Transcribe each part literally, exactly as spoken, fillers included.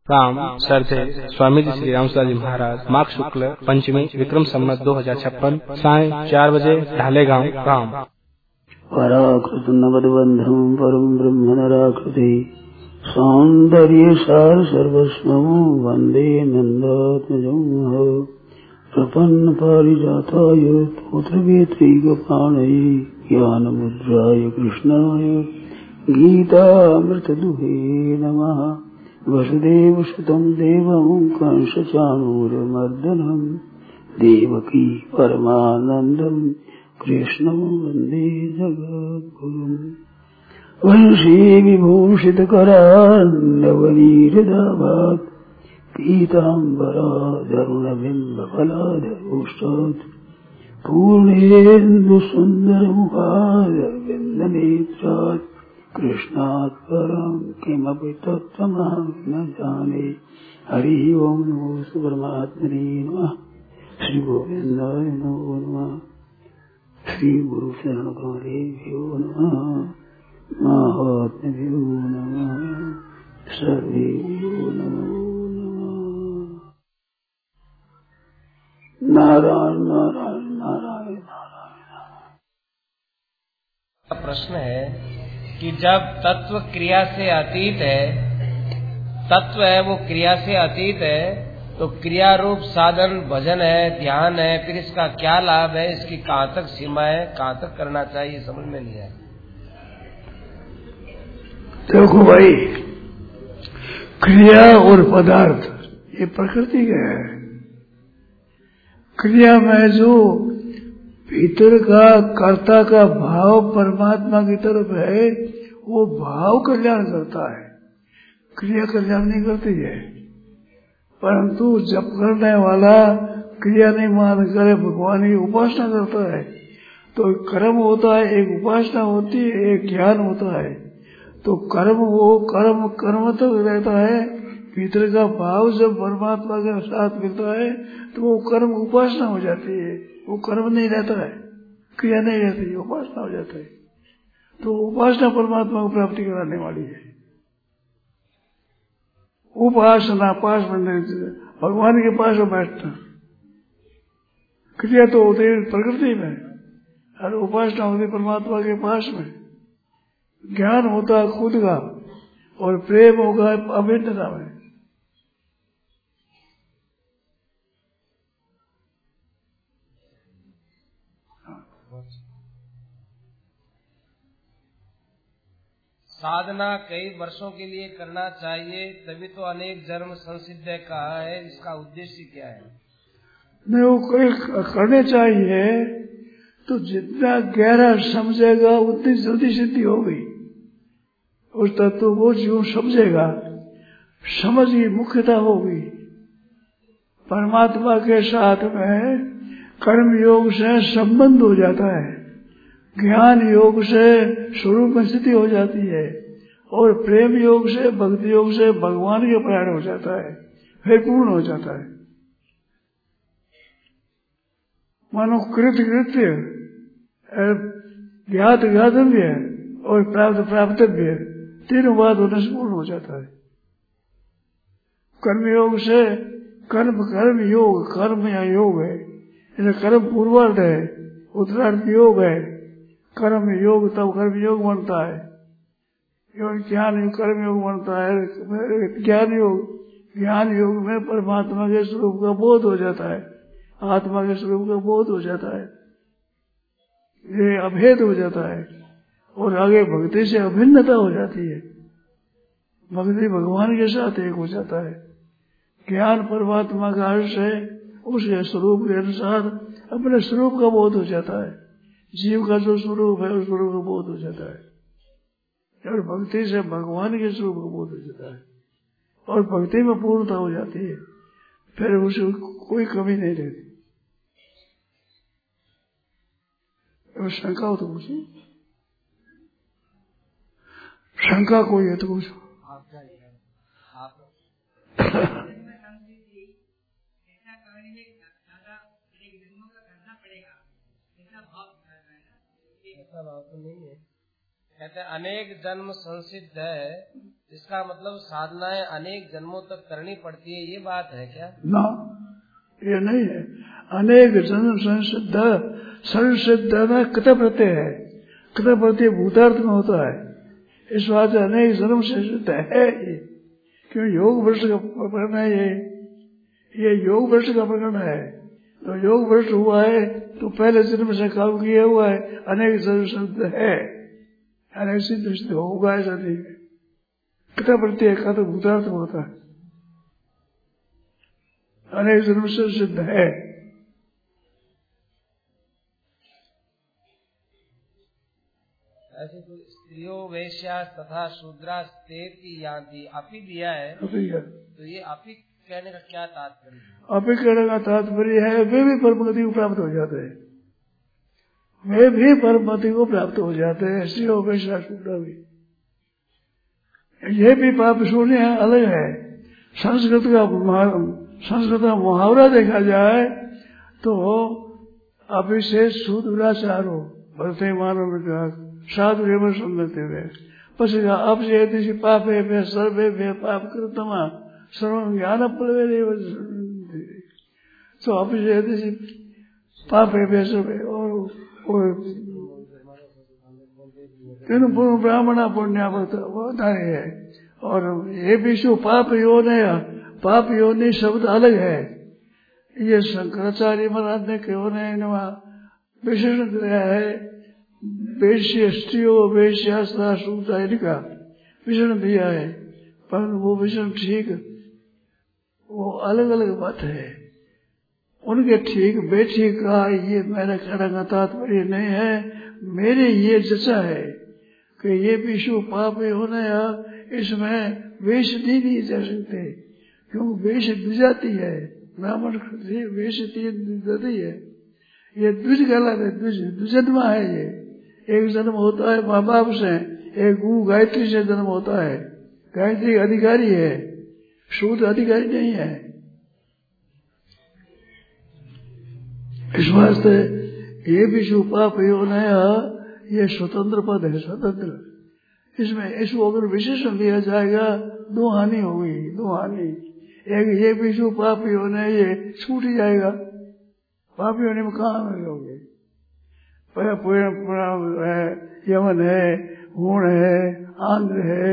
Ram sir थे स्वामी जी श्री राम जी महाराज माघ शुक्ल पंचमी विक्रम संवत दो हजार छप्पन साय चार बजे ढाले गांव राम। पराकृत नवदबंधम परम ब्रह्म नराकृति सौंदर्य सार सर्वस्वं वंदे नंदात्मजं प्रपन्न पारिजाताय पुत्रवेत्रैकपाणये ज्ञानमुद्राय कृष्णाय गीतामृतदुहे नमः। वसुदेवसुतं देवं कंसचाणूरमर्दनं देवकी परमानन्दं कृष्णं वन्दे जगद्गुरुम्। वंशी विभूषितकरान्नवनीरदाभात् पीताम्बराधरुणबिम्बफलाधरोष्टात् पूर्णेन्दुसुन्दरमुखारविन्दनेत्रात् कृष्णात् परं किमपि तत्त्वमहं न जाने। हरि ओम नमो परमात्मने नमः। श्री गोविंदाय नमो नमः। श्री गुरु शरण गौरेभ्यो नमः। महात्म्यो नमः। सर्वेभ्यो नमो नमः। नारायण नारायण नारायण नारायण। प्रश्न है कि जब तत्व क्रिया से अतीत है, तत्व है वो क्रिया से अतीत है, तो क्रिया रूप साधन भजन है, ध्यान है, फिर इसका क्या लाभ है, इसकी कहाँ तक सीमा है, कहाँ तक करना चाहिए, समझ में नहीं आया। देखो भाई, क्रिया और पदार्थ ये प्रकृति का है। क्रिया में जो भीतर का कर्ता का भाव परमात्मा की तरफ है, वो भाव कल्याण करता है, क्रिया कल्याण नहीं करती है। परंतु जब करने वाला क्रिया नहीं मान करे भगवान की उपासना करता है, तो कर्म होता है, एक उपासना होती है, एक ज्ञान होता है। तो कर्म वो कर्म कर्म तक रहता है, भीतर का भाव जब परमात्मा के साथ मिलता है तो वो कर्म उपासना हो जाती है, वो कर्म नहीं रहता है, क्रिया नहीं रहती, उपासना हो जाता है। तो उपासना परमात्मा को प्राप्ति कराने वाली है। उपासना पास बनने भगवान के पास में बैठना, क्रिया तो होती है प्रकृति में और उपासना होती है परमात्मा के पास में। ज्ञान होता है खुद का और प्रेम होगा अभिन्नता में। साधना कई वर्षों के लिए करना चाहिए, तभी तो अनेक जन्म संसिद्ध है कहा है, इसका उद्देश्य क्या है? नहीं, वो कोई करने चाहिए तो जितना गहरा समझेगा उतनी जल्दी सिद्धि होगी। उस तत्व को जो समझेगा, समझ की मुख्यता होगी। परमात्मा के साथ में कर्म योग से संबंध हो जाता है, ज्ञान योग से स्वरूप में स्थिति हो जाती है, और प्रेम योग से भक्ति योग से भगवान के प्राण हो जाता है, फिर पूर्ण हो जाता है। मानो कृत कृत्य, ज्ञात ज्ञातव्य और प्राप्त प्राप्तव्य, तीनों बात होने से पूर्ण हो जाता है। कर्म योग से कर्म कर्म योग, कर्म या योग है, इसे कर्म पूर्वार्ध है, उत्तरार्ध योग है। कर्म योग तब कर्म योग बनता है, ज्ञान योग कर्म योग बनता है। ज्ञान योग ज्ञान योग में परमात्मा के स्वरूप का बोध हो जाता है, आत्मा के स्वरूप का बोध हो जाता है, ये अभेद हो जाता है, और आगे भक्ति से अभिन्नता हो जाती है। भक्ति भगवान के साथ एक हो जाता है। ज्ञान परमात्मा का अंश है, उसके स्वरूप के अनुसार अपने स्वरूप का बोध हो जाता है। जीव का जो स्वरूप है उस स्वरूप का बोध हो जाता है, और भक्ति से भगवान के स्वरूप का बोध हो जाता है, और भक्ति में पूर्णता हो जाती है, फिर उसे कोई कमी नहीं रहती। शंका हो तो पूछो, शंका कोई है तो पूछो। ऐसा भाव तो नहीं है, कहते हैं अनेक जन्म संसिद्ध है, इसका मतलब साधनाएं अनेक जन्मों तक करनी पड़ती है, ये बात है क्या? ना, ये नहीं है। अनेक जन्म संसिद्ध, संसिद्ध में कृत प्रत्यय है, कृत प्रत्यय भूतार्थ में होता है, इस बात से अनेक जन्म संसिद्ध है ये। क्यों? योग भ्रष्ट का प्रकरण है ये, ये योग भ्रष्ट का प्रकरण है। तो योग भ्रष्ट हुआ है तो पहले जन्म से काम किया हुआ है, अनेक जन्म संसिद्ध है, अनेक सिद्ध सिद्ध होगा ऐसा नहीं है। कृत प्रत्यय का तो भूतार्थ होता है, अनेक जन्म से सिद्ध है। ऐसे तो स्त्रियों वैश्या तथा शूद्रा तेती यान्ति अपि दिया है, तो ये अपि कहने का क्या तात्पर्य है? अपि कहने का तात्पर्य है वे भी परमगति को प्राप्त हो जाते हैं, वे भी परमगति को प्राप्त हो जाते हैं, स्त्रियों वैश्या शूद्रा भी। ये भी पाप शून्य है, अलग है। संस्कृत का संस्कृत का मुहावरा देखा जाए तो अभी से सुदुराचारो बढ़ते मानव विकास साधु एवं सम्मति हुए पशी अब से पापे में सर्वे में पाप कृतमा सर्व ज्ञान प्लवे तो अब से पापे में सर्वे और तीन ब्राह्मणा पुण्य होता है। और ये विश्व पाप योनया, पाप योनि शब्द अलग है, ये शंकराचार्य महाराज ने क्यों ने विशेषण दिया है, वैश्य स्त्रियों वैश्या सूता इनका विषण दिया है, पर वो विषण ठीक वो अलग अलग बात है, उनके ठीक बेठी का ये मेरा कहने का तात्पर्य नहीं है। मेरे ये जचा है कि ये विश्व पाप होना या इसमें वेश दी नहीं जा सकते, क्यों? वेश द्विजाती है, ब्राह्मण वेश तीन जाती है, ये द्विज कहलाते, द्विज द्विजन्मा है। ये एक जन्म होता है माँ बाप से, एक गु गायत्री से जन्म होता है, गायत्री अधिकारी है, शुद्ध अधिकारी नहीं है। इस वास्ते ये विश्व पाप यो नया ये स्वतंत्र पद है, स्वतंत्र। इसमें इसको अगर विशेषण दिया जाएगा दो हानि होगी, दो हानि। एक ये विश्व पाप यो ने ये छूट ही जाएगा, पापी होने में कहाँ मिलोगे? है, यमन है, हूण है, आंध्र है,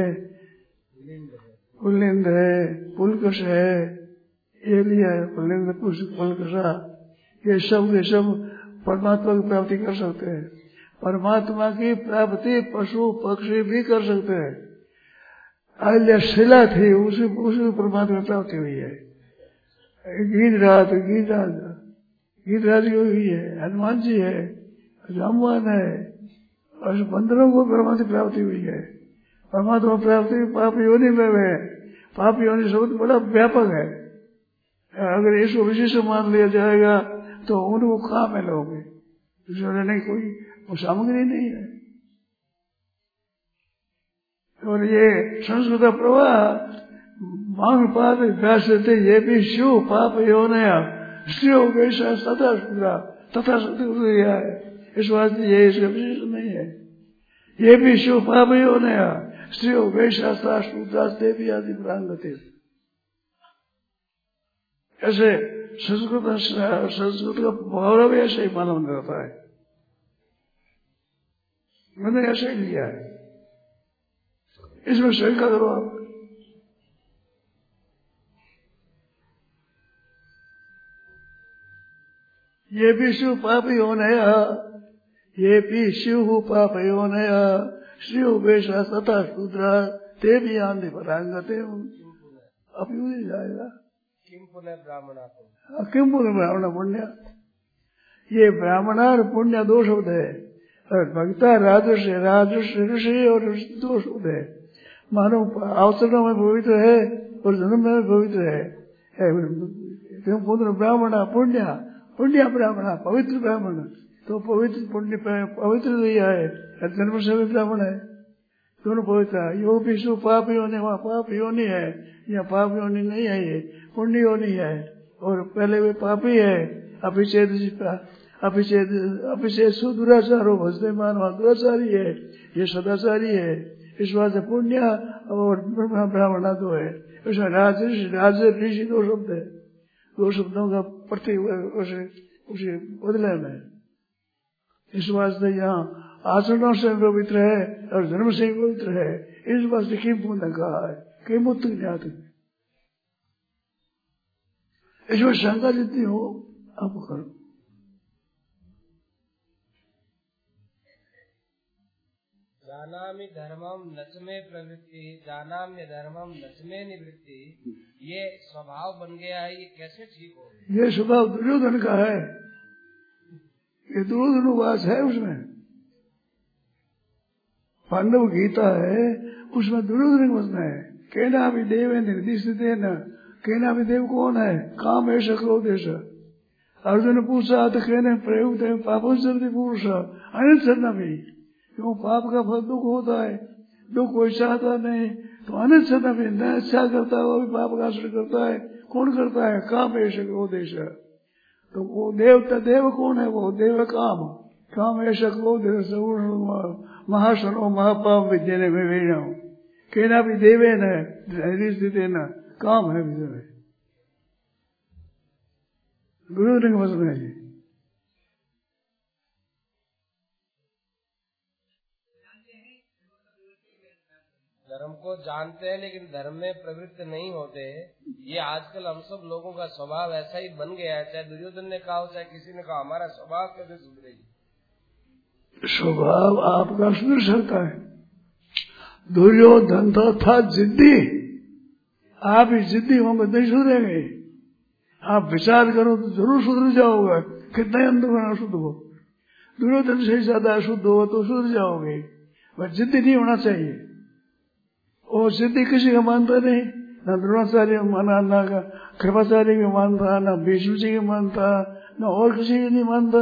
पुलिंद है, पुलकश है, एलिया है, पुलिंद पुलकशा, ये सब ये सब परमात्मा की प्राप्ति कर सकते हैं। परमात्मा की प्राप्ति पशु पक्षी भी कर सकते हैं। अल्य शिला थी, उसी उसी परमात्मा की प्राप्ति हुई है। गिरिराज गिरिराज गिरिराज की हुई है, हनुमान जी है, रामवान है, और बंदरों को परमात्मा प्राप्ति हुई है। परमात्मा प्राप्ति पाप योनि में है, पाप योनि शब्द बड़ा व्यापक है। अगर इसको विशेष मान लिया जाएगा तो उनको कहाँ मिलोगे? नहीं, कोई वो सामग्री नहीं है। और ये संस्कृत प्रवाह मांग पाप व्यास ये भी शिव पाप योनया स्त्रियों वैसा तथा शूद्रा तथा शूद्र है। इस वास्ते ये इसका विशेष नहीं है। ये भी शिव पाप योनया स्त्रियों वैसा शूद्रा देवी आदि प्रांगते। ऐसे संस्कृत संस्कृत का मुहावरा भी ऐसे ही मालूम रहता है, मैंने ऐसे ही लिया है। इसमें शंका करो आप। ये भी शिव पाप योनया, ये भी शिव पाप योनया शिव वेशा तथा शूद्रा ते भी आंधे परांगते। अब यूं ही जाएगा किम पुण्य ब्राह्मणा किम पुण्य ब्राह्मण पुण्य। ये ब्राह्मणार पुण्य दो शब्द है, और भक्ता राजर्षि राजर्षि ऋषि और दो शब्द है। मानो अवसरों में पवित्र है और जन्म में पवित्र है। किम पुण्य ब्राह्मणा पुण्य, पुण्य ब्राह्मणा पवित्र ब्राह्मण, तो पवित्र पुण्य पवित्र दिया है, जन्म से भी ब्राह्मण है, दोनों पवित्र है। यो विश्व पाप योनि, वहाँ पाप योनि है, यहाँ पाप योनि नहीं है, ये पुण्य योनि है। और पहले वे पापी है, अभिषेक अपिचेत अपिचेत सुदुराचारो भजते मानवा दुराचारी है, ये सदाचारी है। इस बात से पुण्य और ब्राह्मण दो है। उसमें राज राज ऋषि दो शब्द है, दो शब्दों का प्रति उसे उसे बदले में। इस वास्ते यहाँ आचरणों से पवित्र है और धर्म से पवित्र है। इस वास्ते किमुत ने कहा है, किमुत ज्ञात। इसमें शंका जितनी हो आप करो। जानामि धर्मम नच में प्रवृत्ति, जानाम्य धर्मम नच में निवृत्ति, ये स्वभाव बन गया है, ये कैसे ठीक हो? ये स्वभाव दुर्योधन का है, ये दुर्योधन वास है उसमें। पांडव गीता है, उसमें दुर्योधन वचन है। कहना भी देव निर्दिष्ट न, कहना भी देव कौन है? काम ऐसा क्रोध ऐसा। अर्जुन पूछा तो कहने प्रयुक्त है पापों से पुरुष अनित करना भी, क्यों पाप का फल दुख होता है, दुख कोई चाहता नहीं, तो अनित करना भी न अच्छा करता है वो भी पाप का आश्रय करता है। कौन करता है? काम ऐसा क्रोध ऐसा। तो वो देवता देव कौन है? वो देव काम, काम ऐसा क्रोध महासनो महापाप विद्या में वेणा कहना भी देवे न स्थित न काम है विजय गुरुदेव के वचन है। धर्म को जानते हैं लेकिन धर्म में प्रवृत्त नहीं होते। ये आजकल हम सब लोगों का स्वभाव ऐसा ही बन गया है। चाहे दुर्योधन ने कहा हो चाहे किसी ने कहा, हमारा स्वभाव कैसे सुधरेगी? स्वभाव आपका सुधर सकता है। दुर्योधन तो था जिद्दी, आप ही जिद्दी होंगे नहीं सुधरेंगे। आप विचार करो तो जरूर सुधर जाओगे। कितना अंदर अशुद्ध हो, दुर्योधन से ज्यादा अशुद्ध हो तो सुधर जाओगे। बस जिद्दी नहीं होना चाहिए। और जिद्दी किसी का मानता नहीं, न द्रोणाचार्य माना, न कृपाचार्य की मानता, न भीष्म जी की मानता, न और किसी की नहीं मानता।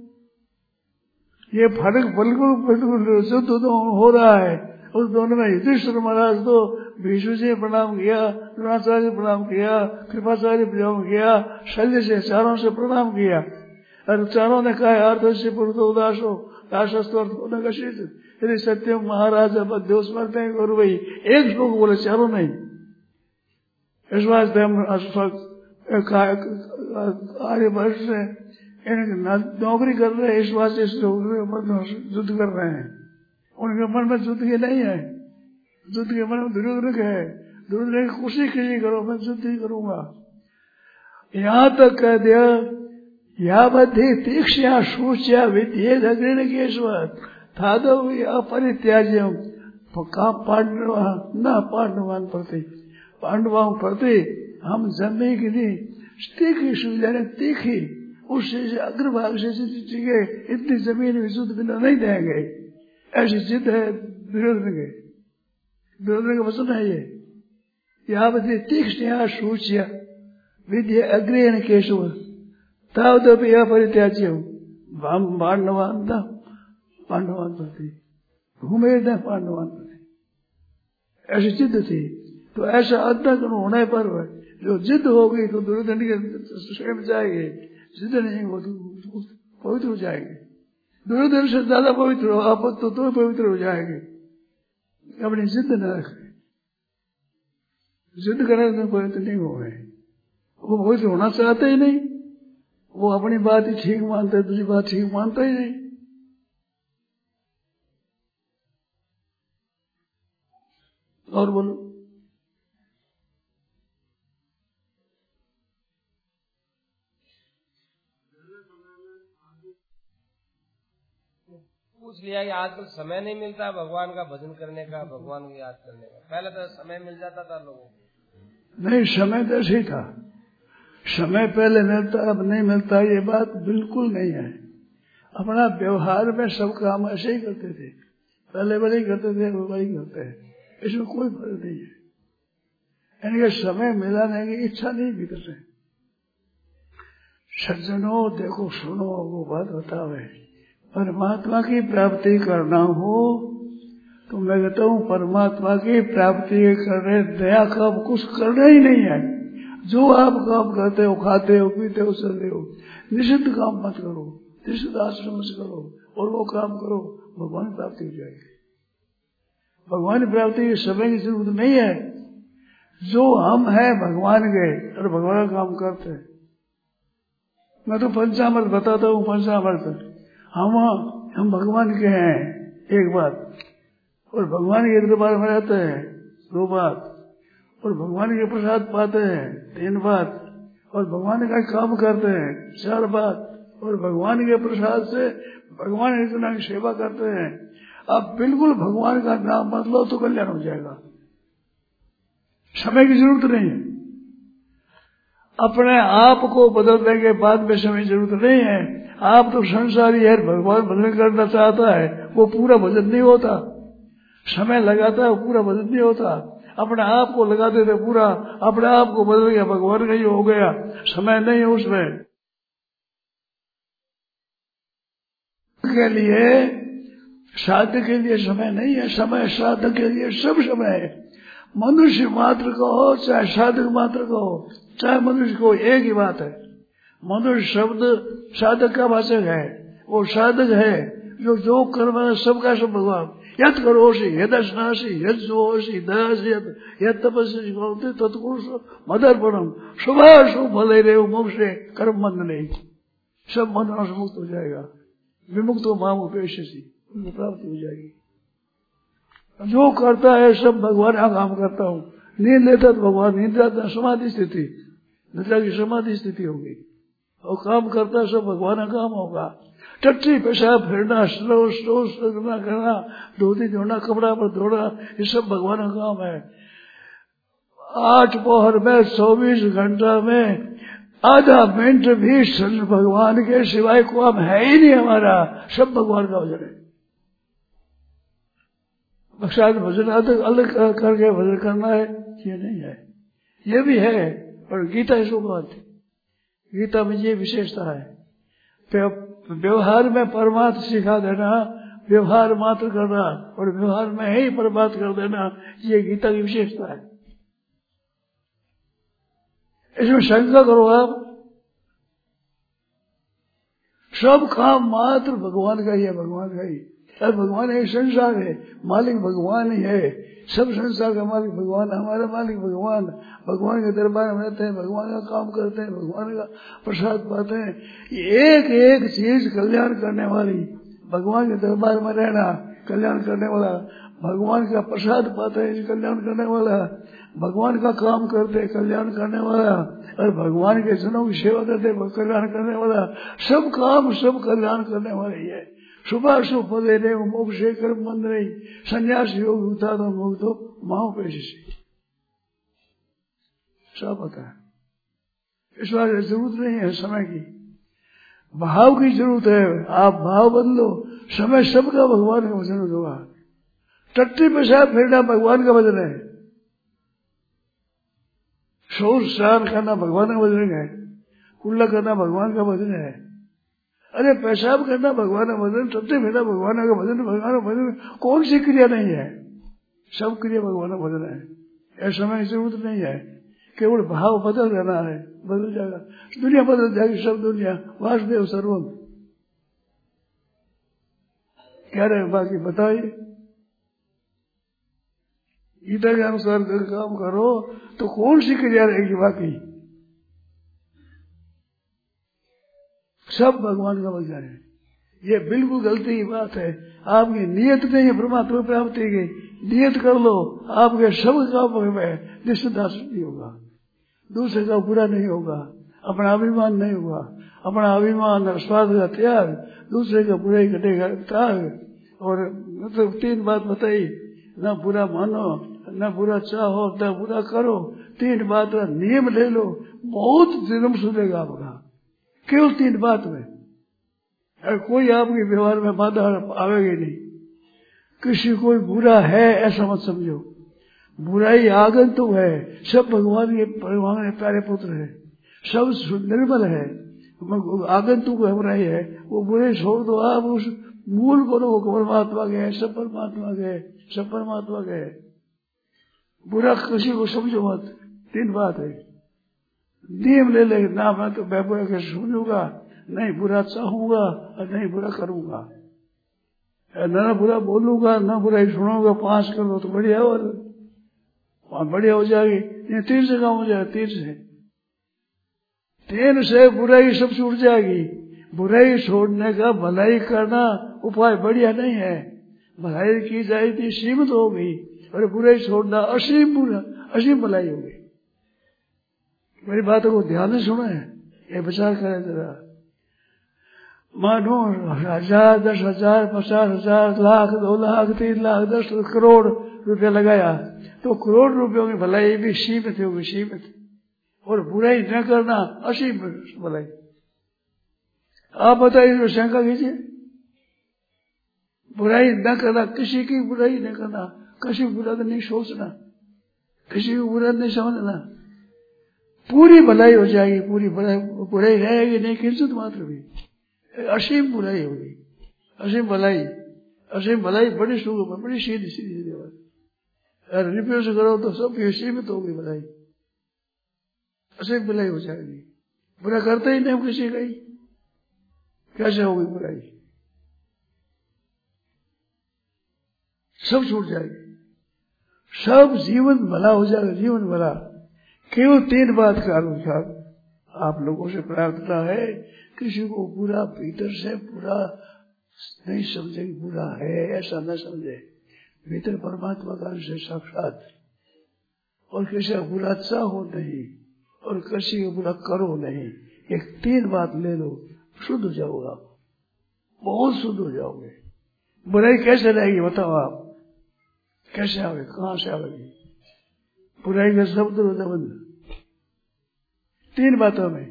ये फर्क बिल्कुल बिल्कुल शुद्ध तो हो रहा है। उस दोनों में युधिष्ठिर महाराज तो भीष्म जी प्रणाम किया, द्रोणाचार्य प्रणाम किया, कृपाचार्य प्रणाम किया, शल्य से चारों से प्रणाम किया। और चारों ने कहा अर्थ से पुरुष उदासो दासस्तर्थ यदि सत्यम महाराज बद्यो स्मरते करो भाई। एक श्लोक बोले, चारों नहीं। इस वास्ते हम आर्य वर्ष से नौकरी कर रहे हैं, इस वास्ते युद्ध कर रहे हैं। उनके मन में युद्ध के नहीं है, युद्ध के मन में दुर्योधन है। दुर्योधन की खुशी किसी करो, मैं युद्ध ही करूंगा। यहाँ तक कह दिया या बद्धि तीक्ष्या सूच्या विद्ये अग्रण केशवर थादव अपरित्याज्यम पांडव न पांडवान प्रति, पांडवाओं प्रति हम जमे की नहीं तीखी सुविधा ने तीखी उससे अग्रभाग से चीजें इतनी जमीन में शुद्ध बिना नहीं देंगे। ऐसी जिद है दुर्योधन के, दुर्योधन का वचन है ये। यहाँ बता तीक्ष्ण सूच्या विद्या अग्रहण केशव तावदपि अपरित्याज्यम पांडवान न पांडवान प्रति, घूमे न पांडवान प्रति। ऐसी जिद थी। तो ऐसा अंतःकरण होने पर जो जिद होगी तो दुर्योधन के स्वयं जाएंगे, जिद नहीं हो तो पवित्र हो जाएंगे। दुर्योधन से ज्यादा पवित्र हो आप तो, तो पवित्र हो जाएंगे। अपनी जिद न रखें, जिद करने से पवित्र नहीं हो गए। वो पवित्र होना चाहते ही नहीं, वो अपनी बात ही ठीक मानते, दूसरी बात ठीक मानता ही नहीं। और बोलो पूछ लिया कि आजकल समय नहीं मिलता भगवान का भजन करने का, भगवान को याद करने का। पहले तो समय मिल जाता था लोगों को। नहीं, समय तो ऐसे ही था। समय पहले मिलता अब नहीं मिलता ये बात बिल्कुल नहीं है। अपना व्यवहार में सब काम ऐसे ही करते थे, पहले वाले ही करते थे, वो वही करते हैं। इसमें कोई फर्क नहीं है। इनके समय मिलाने की इच्छा नहीं भीतर से। सज्जनों देखो सुनो, वो बात बतावे परमात्मा की प्राप्ति करना हो तो मैं कहता हूँ परमात्मा की प्राप्ति करने दया का कुछ करना ही नहीं है। जो आप काम करते हो, खाते हो, पीते हो, चलते हो, निषिद्ध काम मत करो। दृष्टिदास समझ करो और वो काम करो, भगवान की प्राप्ति हो जाएगी। भगवान की प्राप्ति की समय की जरूरत नहीं है। जो हम हैं भगवान के और भगवान का काम करते हैं। मैं तो पंचामृत बताता हूँ, पंचामृत हम हम भगवान के हैं एक बात, और भगवान के दरबार में रहते हैं दो बात, और भगवान के प्रसाद पाते हैं तीन बात, और भगवान का काम करते हैं चार बात, और भगवान के प्रसाद से भगवान इतना की सेवा करते हैं। अब बिल्कुल भगवान का नाम बदलो तो कल्याण हो जाएगा। समय की जरूरत नहीं है। अपने आप को बदलने के बाद में समय की जरूरत नहीं है। आप तो संसारी है, भगवान भजन करना चाहता है, वो पूरा भजन नहीं होता। समय लगाता है, वो पूरा भजन नहीं होता। अपने आप को लगा देते पूरा, अपने आप को बदल गया, भगवान का ही हो गया, समय नहीं है उसमें। के लिए श्राद्ध के लिए समय नहीं है, समय श्राद्ध के लिए सब समय है। मनुष्य मात्र का हो चाहे साधक मात्र का हो, चाहे मनुष्य को, एक ही बात है। मनुष्य शब्द साधक का वाचक है, वो साधक है जो जो कर्म है सबका सब भगवान। यद करोषि यदस्नासि यद जोषि दयासि यद तपस्या करोति तत्पुरुष मदर्पणम शुभ शुभ भले रे मोक्षे कर्म बंध नहीं। सब बंधनों से मुक्त हो जाएगा। विमुक्त हो माम उपेक्षसी, उनको प्राप्ति हो जाएगी। जो करता है सब भगवान का काम करता हूँ। नींद लेता तो भगवान नींद आता, समाधि स्थिति निद्रा की समाधि स्थिति होगी, और काम करता है सब भगवान का काम होगा। टट्टी पेशाब फिरना, स्लो स्लो करना करना, धोती धोना, कपड़ा पर धोना, ये सब भगवान का काम है। आठ पौहर में चौबीस घंटा में आधा मिनट भी भगवान के सिवाय काम है ही नहीं हमारा, सब भगवान का भजन है। शायद भजन अलग अलग करके भजन करना है, ये नहीं है। ये भी है, पर गीता इसको कहती। गीता में ये विशेषता है, व्यवहार में परमात्मा सिखा देना, व्यवहार मात्र करना और व्यवहार में ही परमात्मा कर देना, ये गीता की विशेषता है। इसमें शंका करो आप, सब काम मात्र भगवान का ही है, भगवान का ही। अब भगवान एक संसार है, मालिक भगवान ही है। सब संसार का मालिक भगवान, हमारा मालिक भगवान। भगवान के दरबार में रहते हैं, भगवान का काम करते हैं, भगवान का प्रसाद पाते हैं। एक एक चीज कल्याण करने वाली, भगवान के दरबार में रहना कल्याण करने वाला, भगवान का प्रसाद पाते हैं कल्याण करने वाला, भगवान का काम करते हैं कल्याण करने वाला, और भगवान के जनों की सेवा करते हैं कल्याण करने वाला। सब काम सब कल्याण करने वाले ही है। सुबह शुभ फले रे मोक्ष कर्म बंध नहीं, संन्यास योग उठा तो मुक्त हो माओ पेश से सब पता है। इस बार जरूरत नहीं है समय की, भाव की जरूरत है। आप भाव बदलो, समय सबका भगवान का वचन होगा। टट्टी पेशाब फेरना भगवान का वचन है, शोर स्नान करना भगवान का वचन है, कुल्ला करना भगवान का वचन है। अरे पेशाब करना भगवान का वचन, टट्टी फेरना भगवान का वचन, भगवान का वचन कौन सी क्रिया नहीं है? सब क्रिया भगवान का वचन है। ऐसा समय की जरूरत नहीं है, केवल भाव बदल रहना है, बदल जाएगा, दुनिया बदल जाएगी। सब दुनिया वासुदेव सर्वम कह रहे हैं, बाकी बताइए। गीता के अनुसार काम करो तो कौन सी क्रिया रहेगी? बाकी सब भगवान का वचन है। ये बिल्कुल गलती की बात है। आपकी नियत नहीं है परमात्मा प्राप्ति की, नियत कर लो, आपके सब काम में निष्ठादास नहीं होगा, दूसरे का बुरा नहीं होगा, अपना अभिमान नहीं होगा, अपना अभिमान और स्वार्थ का त्याग, दूसरे का बुराई कटेगा त्याग। और मतलब तीन बात बताई, न बुरा मानो, न बुरा चाहो, न बुरा करो। तीन बात का नियम ले लो, बहुत जन्म सुनेगा आपका, केवल तीन बात में। कोई आपके व्यवहार में बाधा आवेगी नहीं। किसी कोई बुरा है ऐसा मत समझो, बुराई आगंतुक है। सब भगवान के भगवान के प्यारे पुत्र है, सब निर्मल है, आगंतुक बुराई है। वो बुराई छोड़ दो, आप उस मूल को लो, परमात्मा के, सब परमात्मा के, सब परमात्मा के। बुरा किसी को समझो मत। तीन बात है, नियम ले ले, ना मैं तो मैं बुरा कैसे समझूंगा, नहीं बुरा चाहूंगा और नहीं बुरा करूंगा, ना बुरा बोलूंगा ना बुराई सुनूंगा, पांच कर लो तो बढ़िया हो, वहां बढ़िया हो जाएगी। ये तीन से काम हो जाएगा, तीन से तीन से बुराई सब छूट जाएगी। बुराई छोड़ने का भलाई करना उपाय बढ़िया नहीं है, भलाई की जाएगी सीमित हो गई और बुराई छोड़ना असीम बुरा असीम भलाई हो गई। मेरी बातों को ध्यान से सुने, ये विचार करें जरा। मानो हजार दस हजार पचास हजार लाख दो लाख तीन लाख दस करोड़ रुपया लगाया तो करोड़ रुपयों की भलाई भी सीमित होगी, सीमित, और बुराई न करना असीम भलाई। आप बताइए, इसमें शंका कीजिए। बुराई न करना, किसी की बुराई न करना, किसी को बुरा नहीं सोचना, किसी को बुरा नहीं समझना, पूरी भलाई हो जाएगी, पूरी भलाई, बुराई रहेगी नहीं किंचित मात्र भी, असीम बुराई होगी, असीम भलाई। असीम भलाई बड़ी सुगम, बड़ी सीधी सीधी बात। अगर रिप्यूज करो तो सब सीमित होगी भलाई, असीम भलाई हो जाएगी। बुरा करते ही नहीं किसी का ही, कैसे होगी बुराई? सब छूट जाएगी, सब जीवन भला हो जाएगा, जीवन भला। केवल तीन बात का अनुसार आप लोगों से प्रार्थना है, किसी को बुरा भीतर से बुरा नहीं समझे, बुरा है ऐसा न समझे, भीतर परमात्मा का अंश है साक्षात, और किसी का बुरा चाहो नहीं और किसी का बुरा करो नहीं। एक तीन बात ले लो, शुद्ध हो जाओगे आप, बहुत शुद्ध हो जाओगे। बुराई कैसे रहेगी बताओ आप, कैसे आवे, कहां से आवेगी बुराई का शब्द बंद? तीन बातों में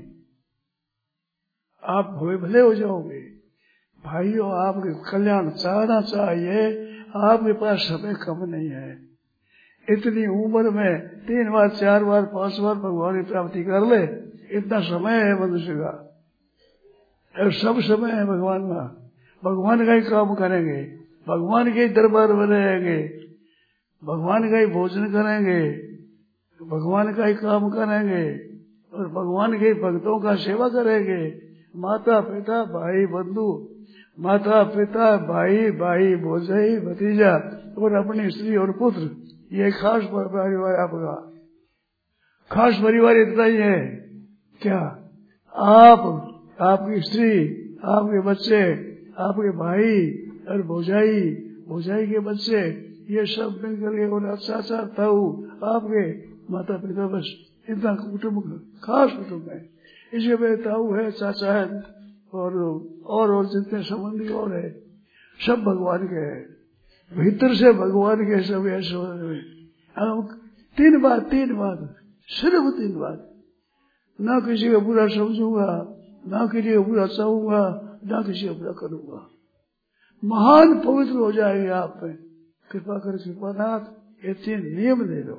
आप भले भले हो जाओगे। भाइयों, आपके कल्याण चाहना चाहिए, आपके पास समय कम नहीं है। इतनी उम्र में तीन बार चार बार पांच बार भगवान की प्राप्ति कर ले, इतना समय है मनुष्य का, और सब समय है भगवान का। भगवान का ही काम करेंगे, भगवान के दरबार में रहेंगे, भगवान का ही भोजन करेंगे, भगवान का ही काम करेंगे, और भगवान के भक्तों का सेवा करेंगे। माता पिता भाई बंधु, माता पिता भाई भाई भोजाई भतीजा और अपनी स्त्री और पुत्र, ये खास परिवार आपका। खास परिवार इतना ही है क्या? आप, आपकी स्त्री, आपके बच्चे, आपके भाई और भोजाई, भोजाई के बच्चे, ये सब मिलकर के और अच्छा अच्छा ताऊ आपके माता पिता, बस इतना कुटुंब, खास कुटुंब है। इसके में ताऊ है, चाचा है, और और और जितने संबंधी और है, सब भगवान के हैं, भीतर से भगवान के सब ऐसे। तीन बात, तीन बात, सिर्फ तीन बात, ना किसी का बुरा समझूंगा, ना किसी का बुरा चाहूंगा, ना किसी का बुरा करूंगा। महान पवित्र हो जाएंगे आप में, कृपा कर कृपानाथ। ये तीन नियम ले लो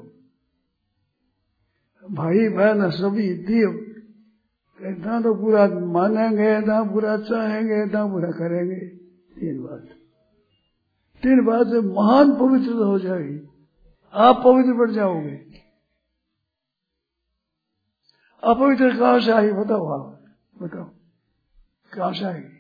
भाई बहन सभी देव, ना तो बुरा मानेंगे, ना बुरा चाहेंगे, ना बुरा करेंगे। तीन बात, तीन बात से महान पवित्रता हो जाएगी, आप पवित्र बन जाओगे। अपवित्र कहां से आई बताओ, आप बताओ कहां से आएगी?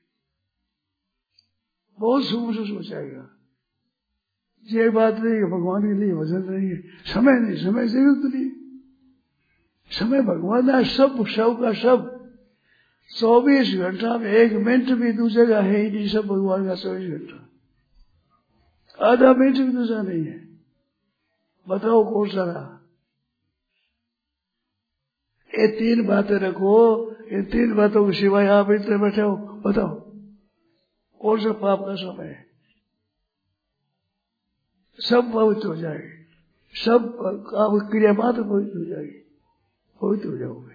बहुत सुख से सोचाएगा। ये बात नहीं है भगवान के लिए वजन नहीं है, समय नहीं, समय से युक्त नहीं, समय भगवान है, सब सब का सब। चौबीस घंटा में एक मिनट भी दूसरे का है ही नहीं, सब भगवान का चौबीस घंटा, आधा मिनट भी दूसरा नहीं है। बताओ कौन सा रहा? ये तीन बातें रखो, इन तीन बातों के सिवाय आप इतने बैठे हो, बताओ कौन सा पाप का समय है? सब पवित्र हो जाएगी, सब आप क्रिया मात्र पवित्र हो जाएगी, पवित्र हो जाओगे।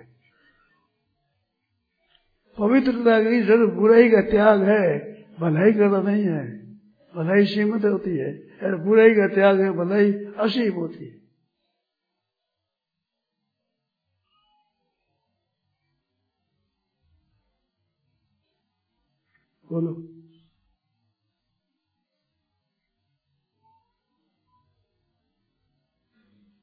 पवित्रता की जरूरत बुराई का त्याग है, भलाई करना नहीं है। भलाई सीमित होती है और बुराई का त्याग है, भलाई असीम होती है। बोलो।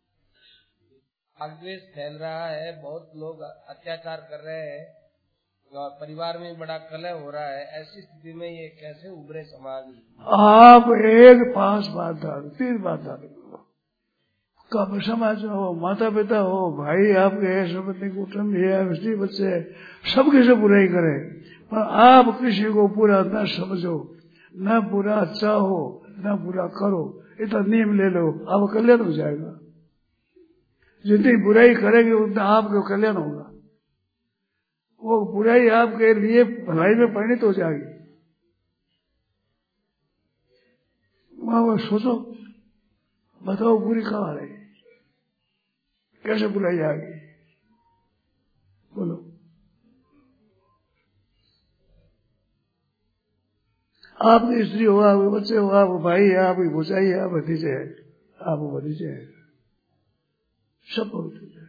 राग द्वेष फैल रहा है, बहुत लोग अत्याचार कर रहे हैं, और परिवार में बड़ा कलह हो रहा है, ऐसी स्थिति में ये कैसे उभरे समाज? आप एक पांच बात डालो, तीन बात डालो, कब समाज हो, माता पिता हो, भाई आपके संबंधी कुटुंब है, स्त्री बच्चे है, सबके से बुराई करे, पर आप किसी को पूरा न समझो, न बुरा चाहो, न बुरा करो, इतना नियम ले लो, आप कल्याण हो जाएगा। जितनी बुराई करेंगे उतना आपको कल्याण होगा। वो बुराई आपके लिए भलाई में परिणित हो जाएगी। वहां सोचो, बताओ बुरी कहाँ आ रही, कैसे बुराई आ गई, बोलो। आपकी स्त्री हो, आपके बच्चे हो, आप भाई है, आपकी भुजाई है, आप भतीजे है, आप भतीजे है, सब पवित्र है।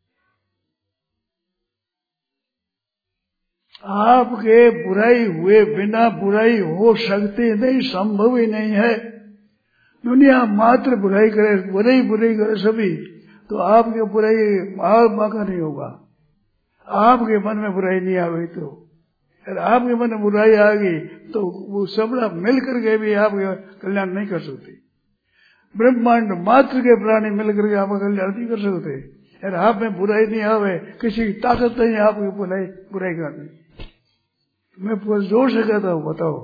आपके बुराई हुए बिना बुराई हो सकती नहीं, संभव ही नहीं है। दुनिया मात्र बुराई करे, बुराई बुराई करे सभी, तो आपके बुराई महात्मा का नहीं होगा। आपके मन में बुराई नहीं आ गई तो, अगर आपके मन में बुराई आ गई तो वो सबड़ा मिल करके भी आपका कल्याण नहीं कर सकते। ब्रह्मांड मात्र के प्राणी मिल करके आपका कल्याण नहीं कर सकते। अगर आप में बुराई नहीं आवे, किसी की ताकत नहीं आपकी बुराई बुराई करनी। मैं पूरे जोर से कहता हूँ, बताओ,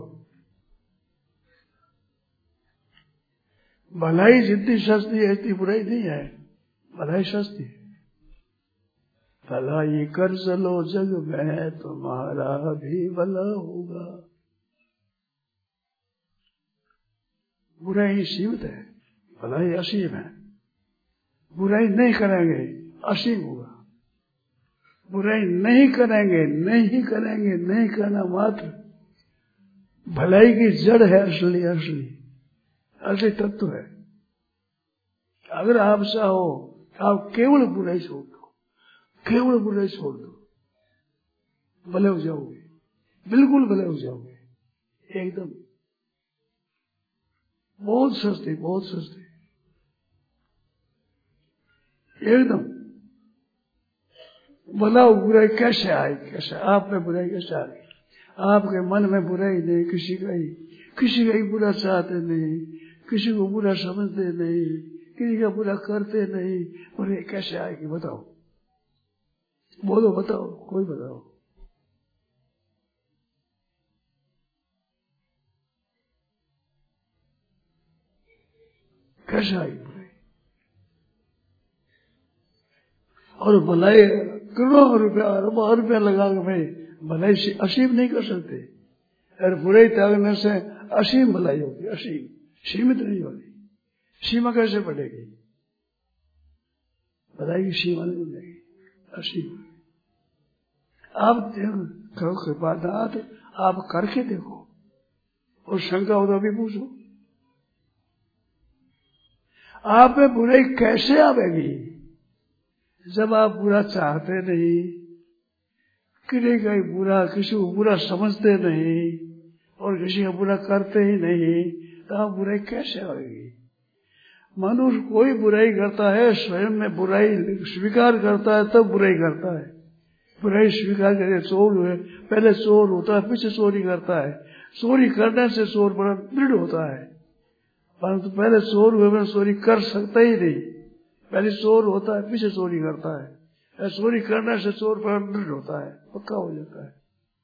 भलाई जितनी सस्ती है इतनी बुराई नहीं है, भलाई सस्ती है। भलाई कर चलो जग में तुम्हारा भी भला होगा। बुराई सीमित है, भलाई असीम है। बुराई नहीं करेंगे असीम होगा। बुराई नहीं करेंगे, नहीं करेंगे, नहीं करना मात्र भलाई की जड़ है। असली असली असली तत्व है। अगर आप चाहो, आप केवल बुराई छोड़ दो, केवल बुराई छोड़ दो, भले हो जाओगे, बिल्कुल भले हो जाओगे, एकदम। बहुत सस्ती, बहुत सस्ती, एकदम। भला बुराई कैसे आए, कैसे आप में बुराई कैसे आ गई? आपके मन में बुराई नहीं, किसी का ही किसी का ही बुरा चाहते नहीं, किसी को बुरा समझते नहीं, किसी का बुरा करते नहीं, और ये कैसे आएगी? बताओ, बोलो, बताओ, कोई बताओ। कैसे आएगी बुराई? और भलाई करोड़ों रुपया, अरबों रुपया लगा के भाई भलाई असीम नहीं कर सकते। अगर बुराई त्यागने से असीम भलाई होगी, असीम, सीमित नहीं होगी। सीमा कैसे बढ़ेगी? भलाई की सीमा नहीं मिलेगी, असीम। आप देखो, कृपा दात आप करके देखो, और शंका हो तो अभी पूछो, आप में बुराई कैसे आवेगी? जब आप बुरा चाहते नहीं, किसी का बुरा, किसी को बुरा समझते नहीं, और किसी का बुरा करते ही नहीं, तो आप बुराई कैसे आएगी? मनुष्य कोई बुराई करता है, स्वयं में बुराई स्वीकार करता है, तब बुराई करता है। बुराई स्वीकार करे, चोर हुए, पहले चोर होता है, पीछे चोरी करता है। चोरी करने से चोर बड़ा दृढ़ होता है, परंतु पहले चोर हुए में चोरी कर सकता ही नहीं। पहले चोर होता है, पीछे चोरी करता है। चोरी करने से चोर बड़ा दृढ़ होता है, पक्का हो जाता है।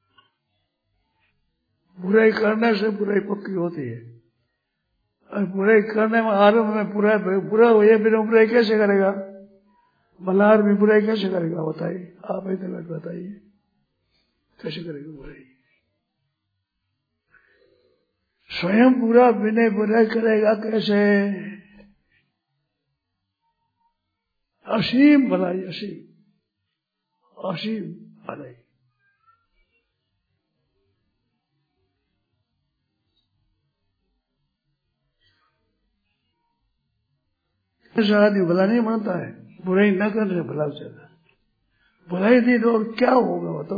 बुराई करने से बुराई पक्की होती है। और बुराई करने में आरंभ में बुरा बुरा हो या बिना बुराई कैसे करेगा? मल्हार भी बुराई कैसे करेगा? बताइए, आप इधर बताइए, कैसे करेगा बुराई? स्वयं बुरा बिना बुराई करेगा कैसे? असीम भलाई, असीम असीम भलाई। ऐसा आदमी भला नहीं बनता है, बुराई न करने से भला चला। बुराई नहीं तो और क्या होगा बताओ?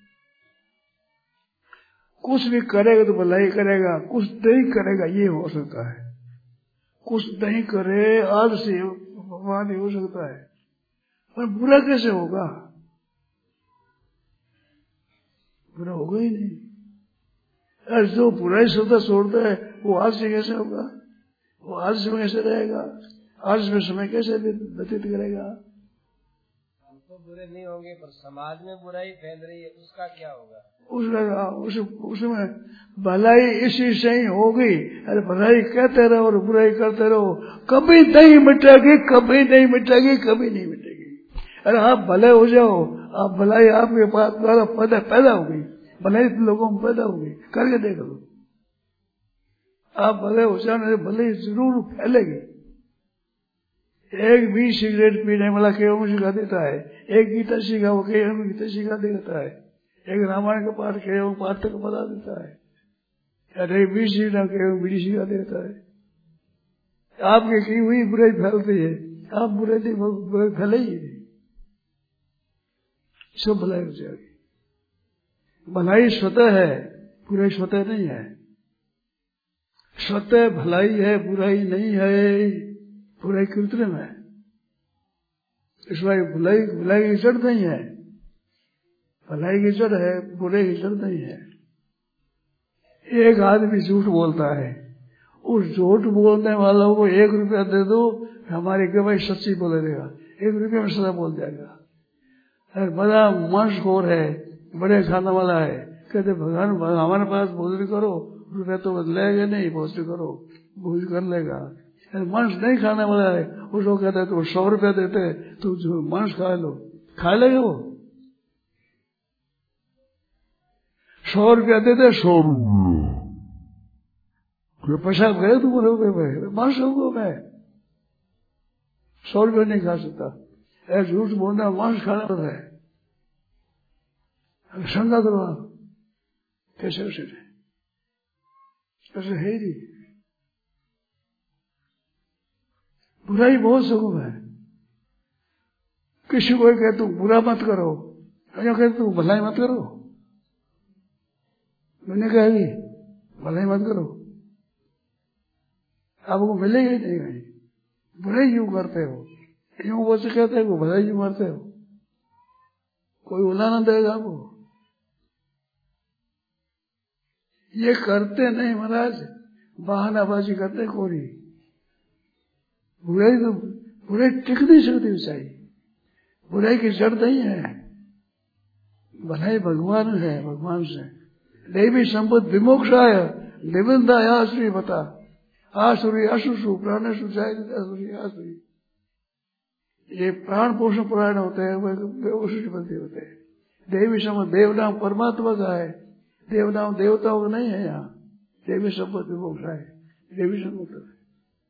कुछ भी करेगा तो भलाई करेगा, कुछ नहीं करेगा ये हो सकता है। कुछ नहीं करे आज से भगवान हो सकता है, पर बुरा कैसे होगा? बुरा होगा ही नहीं। अरे जो बुराई श्रद्धा छोड़ता है वो आलसी कैसे होगा, वो आलसी में कैसे रहेगा, आलसी में समय कैसे व्यतीत करेगा। हम तो बुरे नहीं होंगे, पर समाज में बुराई फैल रही है, उसका क्या होगा? उसका उस, उसमें भलाई इसी से ही होगी। अरे भलाई कहते रहो और बुराई करते रहो, कभी नहीं मिटेगी, कभी नहीं मिटेगी, कभी नहीं मिटेगी। अरे आप भले हो जाओ, आप भलाई आपके पास द्वारा पैदा पैदा होगी, भलाई लोगों में पैदा होगी, करके देख लो। आप भले हो जाओ, भले जरूर फैलेगी। एक भी सिगरेट पीने वाला केवल सिखा देता है, एक गीता सीखा वो केवल गीता सिखा देता है, एक रामायण का पाठ केवल पाठ तक बता देता है, अरे भी सीखना केवल बीड़ी सिखा देता है। आपके की हुई बुराई फैलती है, आप बुराई बुराई फैले ही नहीं, सब भलाई हो जाएगी। भलाई स्वतः है, बुराई स्वतः नहीं है। स्वतः भलाई है, बुराई नहीं है, बुराई कृत्रिम है। इसलिए भलाई भलाई की जड़ नहीं है, भलाई की जड़ है, बुराई की जड़ नहीं है। एक आदमी झूठ बोलता है, उस झूठ बोलने वालों को एक रुपया दे दो, हमारी गवाही सच्ची बोले देगा, एक रुपये में सदा बोल जाएगा। अरे बड़ा मांसखोर है, बड़े खाने वाला है, कहते भगवान हमारे पास भोजन करो, रुपया तो बदलेगा नहीं, भोजन करो, भोजन कर लेगा। मांस नहीं खाने वाला है, उसको कहते तो सौ रुपया देते तो जो मांस खा लो, खा लेगा वो। सौ रुपया देते, सौ रुपये पैसा गए तो बोले रुपये मांस होगा, मैं सौ रुपया नहीं खा सकता। ऐसा झूठ बोलना मांस खाना पड़ता है। शंका करो आप, कैसे उसे ऐसे है ही। बुराई बहुत सुगम है। किसी को कहे तू बुरा मत करो, या कहे तू भलाई मत करो, मैंने कहेगी भलाई मत करो, आपको मिलेगा ही नहीं कहीं। बुराई यूं करते हो, यूं वो से कहते हो भलाई यूं करते हो, कोई उदाहरण देगा आपको। ये करते नहीं महाराज, बहानाबाजी करते कोरी। बुराई तो बुराई टिक नहीं सकती चाहिए, बुराई की जड़ नहीं है, भलाई भगवान है, भगवान से देवी संपद विमोक्षाय निबंधा आसुरी बता, आसुरी अशुषु प्राणेशु जायसुरी आसुरी। ये प्राण पोषण पुराण होते हैं, वे बनते होते हैं। देवी संपद देवनाम परमात्मा का है, देवनाम देवताओं का नहीं है। यहाँ देवी संपद विमोक्षाय देवी संपद है।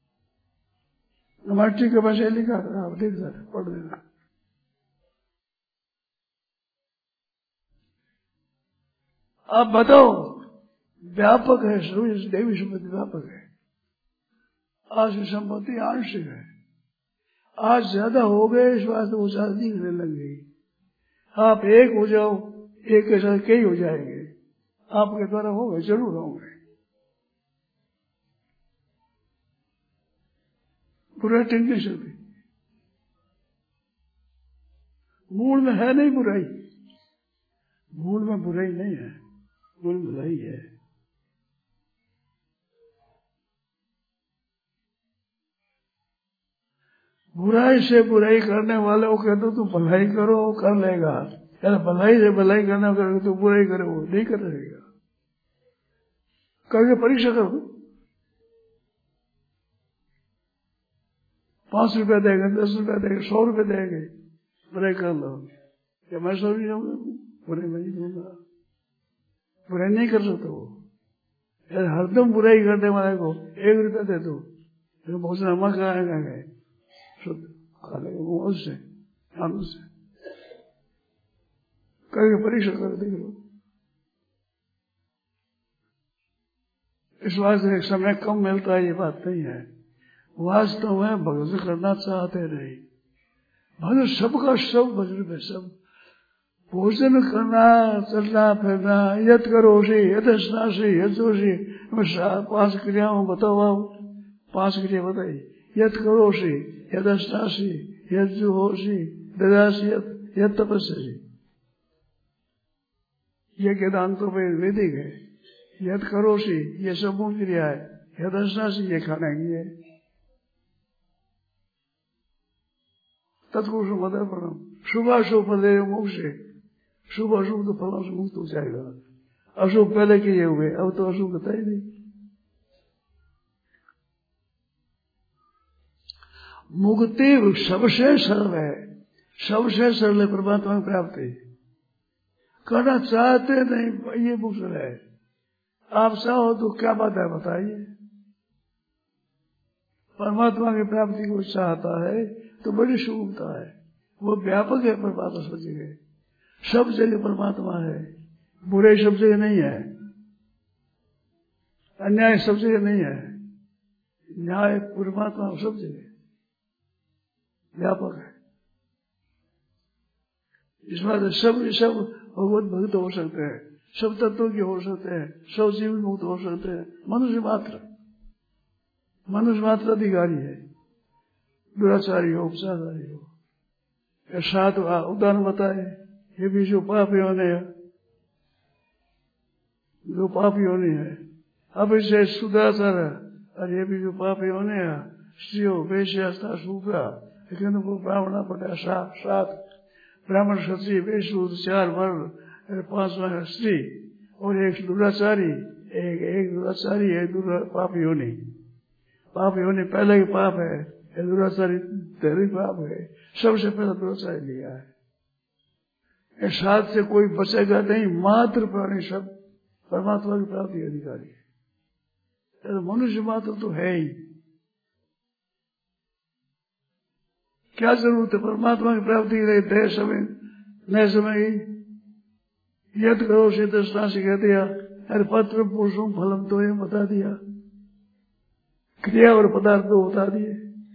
हमारी के पास लिखा था, आप देख सकते पढ़ देना। आप बताओ, व्यापक है, देवी संपत्ति व्यापक है। आज की संपत्ति आंशिक है, आज ज्यादा हो गए, इस बात वो ज्यादा दिखने लग गई। आप एक हो जाओ, एक के साथ कई हो जाएंगे, आपके द्वारा होंगे, जरूर होंगे। बुराई टिक नहीं सकती, मूल में है नहीं बुराई, मूल में बुराई नहीं है, मूल में भलाई है। बुराई से बुराई करने वाले को कहते तू भलाई करो, वो कर लेगा। यार भलाई से भलाई करने वाले तू बुराई करे, वो नहीं कर रहेगा। करके परीक्षा करो, पांच रुपया देंगे, दस रुपया देंगे, सौ रुपया देंगे, बुराई कर लो। क्या मैं सौ नहीं जाऊंगा, बुराई मैं नहीं दूंगा, बुराई नहीं कर सकता वो। यार हरदम बुराई करने वाले को एक रुपया दे दो, बहुत सारा अम्मा खाएगा शुद्ध खा लेगा वो, उससे आनंद से करके परीक्षा कर देख लो। इस वास्ते एक समय कम मिलता है, ये बात नहीं है। वास्तव में भजन करना चाहते नहीं, भजन सबका सब भजन में सब भोजन करना, चलना फिरना, यद करो सी यद स्नासी यदोषी, पांच क्रियाओं बताओ आप, पांच क्रिया बताइए। यद करो सी यद स्नासी यद जुहोसी ददासी यद तपस्या। ये वेदांत तो वैदिक है। यद करोसी ये सब मूल क्रिया है। यदस्नासी ये खाने की है। तत्पुरुष मदर परम शुभ अशुभ पदे मोक्ष से शुभ अशुभ तो फलों से मुक्त हो जाएगा। अशुभ पहले किए हुए अब तो अशुभ होता ही नहीं। मुक्ति सबसे सरल है, सबसे सरल है परमात्मा की प्राप्ति। करना चाहते नहीं ये मुश्किल है। आप चाहो तो क्या बात है बताइए। परमात्मा की प्राप्ति को चाहता है तो बड़ी शुभता है। वो व्यापक है परमात्मा सब जगह, सब जगह परमात्मा है। बुरे सब जगह नहीं है, अन्याय सब जगह नहीं है, न्याय परमात्मा सब जगह व्यापक है। इस बात सब सब भगवत भक्त हो सकते हैं, सब तत्वों के हो सकते हैं, सब जीव मुक्त हो सकते हैं। मनुष्य मात्र मनुष्य मात्र अधिकारी है। दुराचारी हो, उपचारी हो। सात उदाहरण बताए। ये भी जो पापी होने है, जो पापी होने है, अब इसे सुधाचार है। और ये भी जो पापी होने है, स्त्रियों वेश्यास्ता सूखा, लेकिन वो ब्राह्मण पटा सात सात ब्राह्मण क्षत्रिय वैश्य चार वर्ण, पांचवा स्त्री और एक दुराचारी, एक एक दुराचारी है। दुरा पापी होने पापी होने पहले के पाप है, दुराचारी तेरी पाप है। सबसे पहले दुराचारी लिया है। इस साथ से कोई बचेगा नहीं। मात्र प्राणी सब परमात्मा की प्राप्ति अधिकारी है। तो मनुष्य मात्र तो है ही। क्या जरूरत है परमात्मा की प्राप्ति के लिए? दे समय नए समय यद करो से दृष्टा से कह दिया। अरे पत्र पुरुषों फलम तो ये बता दिया। क्रिया और पदार्थ तो बता दिए।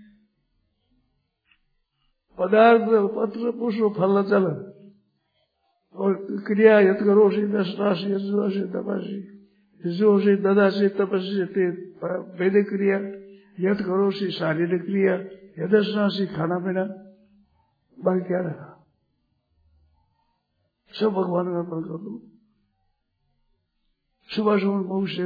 पदार्थ पत्र पुष्प फल चल और क्रिया यद करो से दृष्टा से से तपसी जो से ददा से तपसी वैदिक क्रिया, यद करो से शारीरिक क्रिया, यदस्ना से खाना पीना, बाकी क्या रहा? सब भगवान का अर्पण कर दो। सुबह सुबह मनुष्य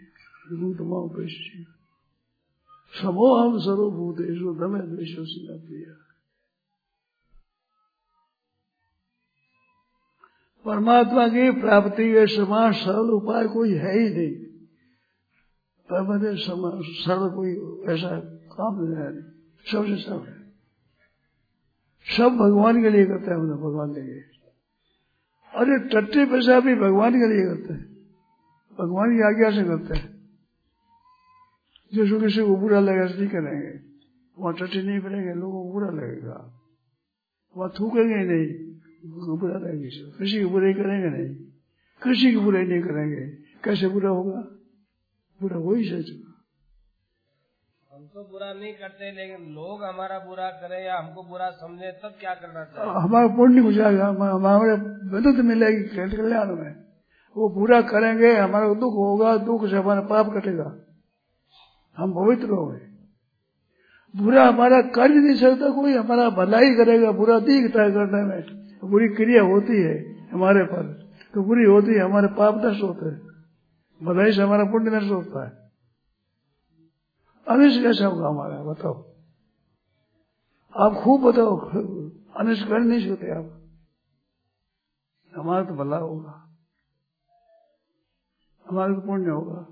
समोहम सर्वभूतेषु दमे द्वेषो सिंह प्रिया। परमात्मा की प्राप्ति के समान सरल उपाय कोई है ही नहीं। परमात्मा सरल कोई ऐसा काम नहीं है। सबसे सरल है। सब भगवान के लिए करते हैं। हमने भगवान के लिए। अरे टट्टी पेशाब भी भगवान के लिए करते हैं, भगवान की आज्ञा से करते हैं। जो किसी को बुरा लगेगा नहीं करेंगे, वहां टट्टी नहीं करेंगे, लोगों को बुरा लगेगा। वहां थूकेंगे नहीं, बुरा लगेगा। किसी की बुराई करेंगे नहीं, किसी की बुराई नहीं करेंगे। कैसे बुरा होगा? बुरा वही सच। हम तो बुरा नहीं करते, लेकिन लोग हमारा बुरा करें या हमको बुरा समझे तब क्या करना चाहिए? हमारा पुण्य हो जाएगा, हमारे मदद मिलेगी कल्याण में। वो बुरा करेंगे, हमारा दुख होगा, दुख से हमारा पाप कटेगा, हम पवित्र हो गए। बुरा हमारा कर नहीं सकता कोई, हमारा भलाई करेगा। बुरा दिखता है करने में, बुरी क्रिया होती है हमारे पर, तो बुरी होती है, हमारे पाप नष्ट होते हैं, भलाई से हमारा पुण्य नष्ट होता है। अनिष्ट कैसा होगा हमारा? बताओ, आप खूब बताओ। अनिष्ट कर नहीं सकते आप। हमारा तो भला होगा, हमारा तो पुण्य होगा,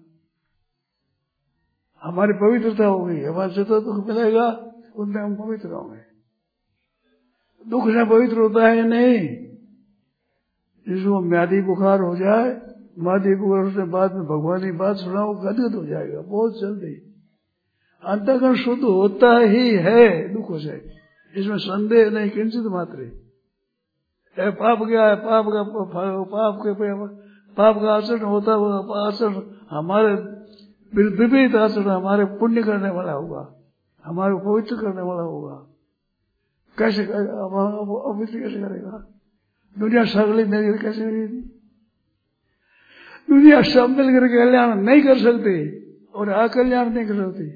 हमारी पवित्रता होगी। हमारे जितना दुख मिलेगा उतने हम पवित्र होंगे। दुख से पवित्र होता है नहीं। जिसको म्यादी बुखार हो जाए, म्यादी बुखार से बाद में भगवान की बात सुनाओ, गदगद हो जाएगा बहुत जल्दी। अंतःकरण शुद्ध होता ही है दुख से, इसमें संदेह नहीं किंचित मात्र। पाप क्या है? पाप का पाप के पाप का आचरण होता है। आचरण हमारे विपरीत आचरण हमारे पुण्य करने वाला होगा, हमारे पवित्र करने वाला होगा। कैसे करेगा? अपवित्र कैसे करेगा? दुनिया सगली मिलकर कैसे करेगी? दुनिया सब मिलकर कल्याण नहीं कर सकती और अकल्याण नहीं कर सकती।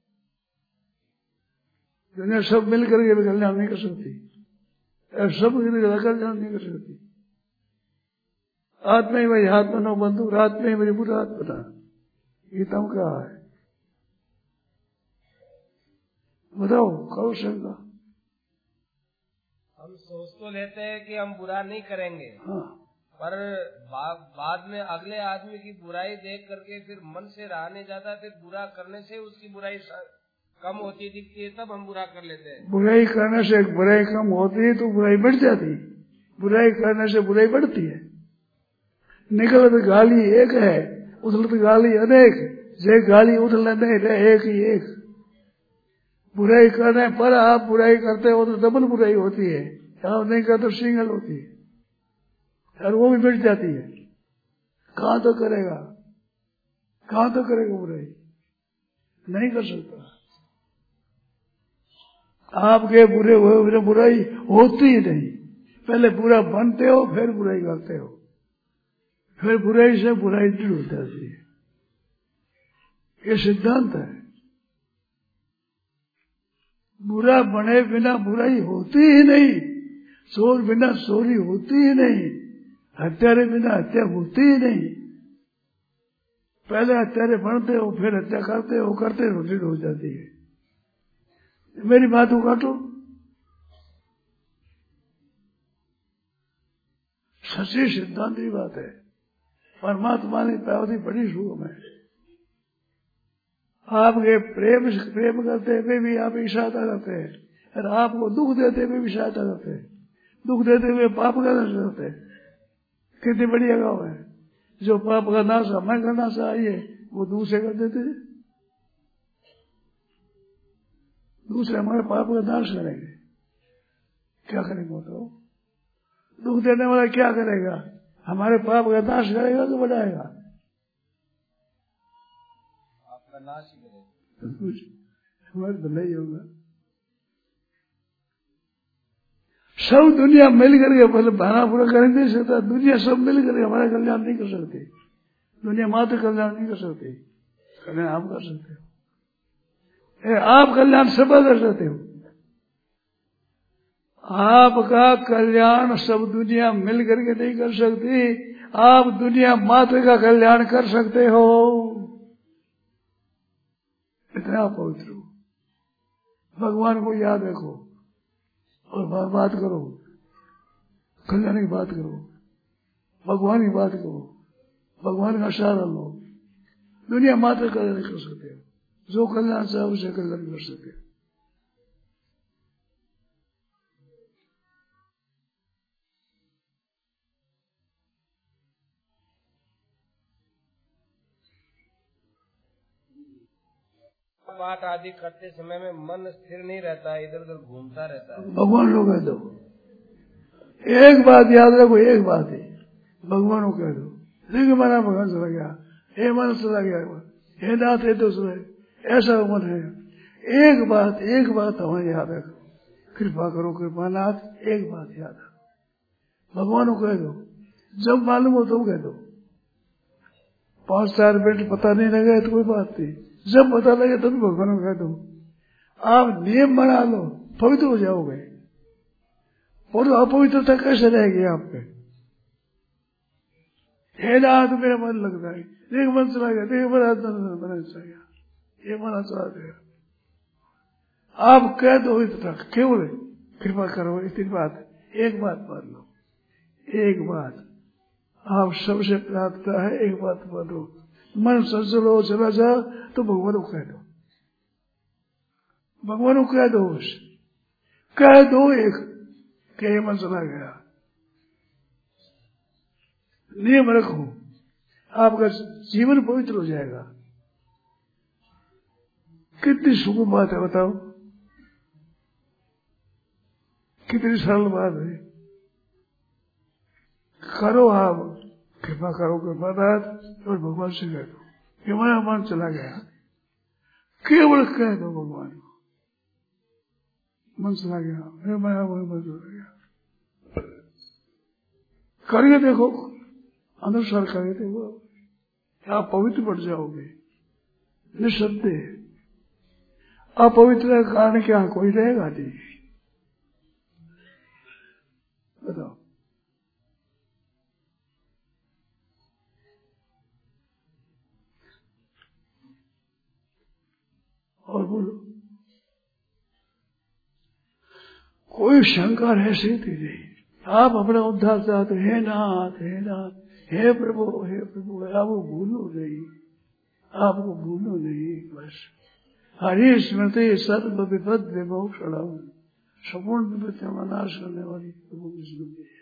दुनिया सब मिलकर के कल्याण नहीं कर सकती, सब मिलकर कल्याण नहीं कर सकती। आत्मा ही मेरी आत्मनो बंधु, आत्मा ही मेरी बुरा आत्मा। गीता में कहा है, बताओ करो शंका। हम सोच तो लेते हैं कि हम बुरा नहीं करेंगे, हाँ। पर बा, बाद में अगले आदमी की बुराई देख करके फिर मन से रहा नहीं जाता, फिर बुरा करने से उसकी बुराई कम होती दिखती है, तब हम बुरा कर लेते हैं। बुराई करने से बुराई कम होती है तो बुराई बढ़ जाती, बुराई करने से बुराई बढ़ती है। निकलत गाली एक है, उथलत गाली अनेक, जे गाली उथल नहीं रहे एक ही एक। बुराई करने पर आप बुराई करते हो तो डबल बुराई होती है, आप नहीं करते तो सिंगल होती है, और वो भी बढ़ जाती है। कहां तो करेगा, कहां तो करेगा बुराई, नहीं कर सकता। आपके बुरे हुए बिना बुराई होती ही नहीं। पहले बुरा बनते हो, फिर बुराई करते हो, फिर बुराई से बुराई दृढ़ हो जाती है। ये सिद्धांत है। बुरा बने बिना बुराई होती ही नहीं, चोर बिना चोरी होती ही नहीं, हत्यारे बिना हत्या होती ही नहीं। पहले हत्यारे बनते हो, फिर हत्या करते हो, करते हो दृढ़ हो जाती है। मेरी बात को काटो, सच्ची सिद्धांत की बात है। परमात्मा ने पावती बड़ी सूक्ष्म है। आपके प्रेम प्रेम करते हुए भी आप इशारा करते हैं, और आपको दुख देते हुए भी इशारा करते हैं। दुख देते हुए पाप का नाश करते हैं। कितनी बड़ी अगाव है। जो पाप का नाश हमें करना चाहिए वो दूसरे कर देते हैं, दूसरे हमारे पाप का नाश करेंगे। क्या करेंगे बताओ? दुख देने वाला क्या करेगा? हमारे पाप का नाश करेगा तो बढ़ाएगा? आपका नाश ही करेगा। कुछ हमारे तो नहीं होगा। सब दुनिया मिल करके पहले भाना पूरा कर नहीं सकता। दुनिया सब मिल करके हमारा कल्याण नहीं कर सकती। दुनिया मात्र कल्याण नहीं कर सकती, कल्याण आप कर सकते हो। आप कल्याण सब कर सकते हो। आपका कल्याण सब दुनिया मिल करके नहीं कर सकती। आप दुनिया मात्र का कल्याण कर सकते हो। इतना पवित्र हो। भगवान को याद रखो और बात करो, कल्याण की बात करो, भगवान की बात करो, भगवान का सहारा लो। दुनिया मात्र कल्याण कर सकते हो। जो कल्याण चाहे उसे कल्याण कर सकते हो। बात आदि करते समय में मन स्थिर नहीं रहता है, इधर उधर घूमता रहता है। भगवान को कह दो, एक बात याद रखो, एक बात है, भगवान को कह दो। देखिए मेरा भगवान चला गया, हे मन चला गया, हे नाथ है तो सुने, ऐसा मन है। एक बात एक बात हमें याद रखो, कृपा करो कृपानाथ, एक बात याद रखो। भगवान को कह दो, जब मालूम हो तो कह दो। पांच चार मिनट पता नहीं लगे तो कोई बात नहीं, जब पता लगे तब तो भगवान को कह दो। आप नियम बना लो, पवित्र हो जाओगे। और अपवित्रता कैसे रहेगी आप पे? हे नाथ मेरा मन लगता है, देख मन चला गया, देख मेरा मन चला गया, ये मना चला गया। आप कह दो इतना, केवल कृपा करो, इतनी बात, एक बात मान लो, एक बात आप सबसे प्राप्त है। एक बात मानो, मन सचल हो चला जा तो भगवान को कह दो, भगवान को कह दो, कह दो एक के मन चला गया। नियम रखो, आपका जीवन पवित्र हो जाएगा। कितनी सुगम बात है बताओ, कितनी सरल बात है। करो आप, कृपा करो कृपानाथ, और भगवान से कह दो कि मेरा मन चला गया। केवल कह दो भगवान को, मन चला गया, मेरा मन चला गया। करके देखो, अनुसार करके देखो, आप पवित्र बढ़ जाओगे निःसंदेह। अपवित्र का कारण क्या कोई रहेगा नहीं। बताओ, और बोलो, कोई शंका रह सकती नहीं। आप अपना उद्धार चाहते, हे नाथ हे नाथ, हे प्रभु हे प्रभु, आपको भूलो नहीं, आपको भूलो नहीं। बस हरि स्मृति सर्व विपद विमोक्षणम, संपूर्ण विपत्ति का नाश करने वाली प्रभु की स्मृति है।